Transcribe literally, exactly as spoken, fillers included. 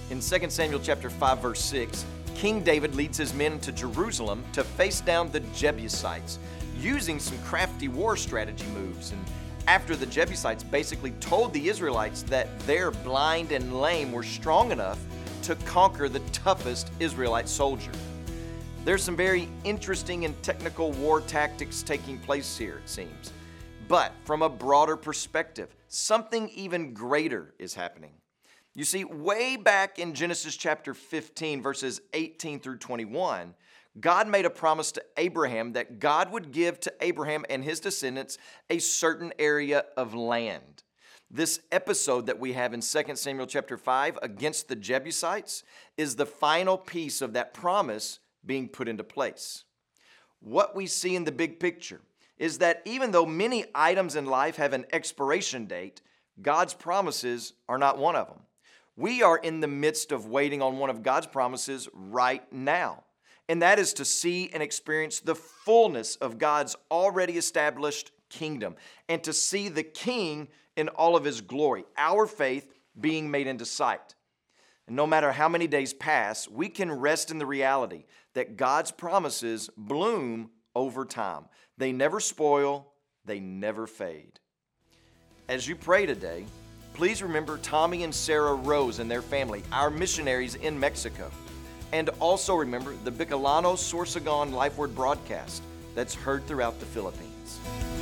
In Second Samuel chapter five, verse six, King David leads his men to Jerusalem to face down the Jebusites, using some crafty war strategy moves. And after the Jebusites basically told the Israelites that their blind and lame were strong enough to conquer the toughest Israelite soldier. There's some very interesting and technical war tactics taking place here, it seems. But from a broader perspective, something even greater is happening. You see, way back in Genesis chapter fifteen, verses eighteen through twenty-one, God made a promise to Abraham that God would give to Abraham and his descendants a certain area of land. This episode that we have in Second Samuel chapter five against the Jebusites is the final piece of that promise being put into place. What we see in the big picture is that even though many items in life have an expiration date, God's promises are not one of them. We are in the midst of waiting on one of God's promises right now, and that is to see and experience the fullness of God's already established kingdom and to see the King in all of his glory, our faith being made into sight. And no matter how many days pass, we can rest in the reality that God's promises bloom over time. They never spoil, they never fade. As you pray today, please remember Tommy and Sarah Rose and their family, our missionaries in Mexico. And also remember the Bicolano Sorsogon Life Word broadcast that's heard throughout the Philippines.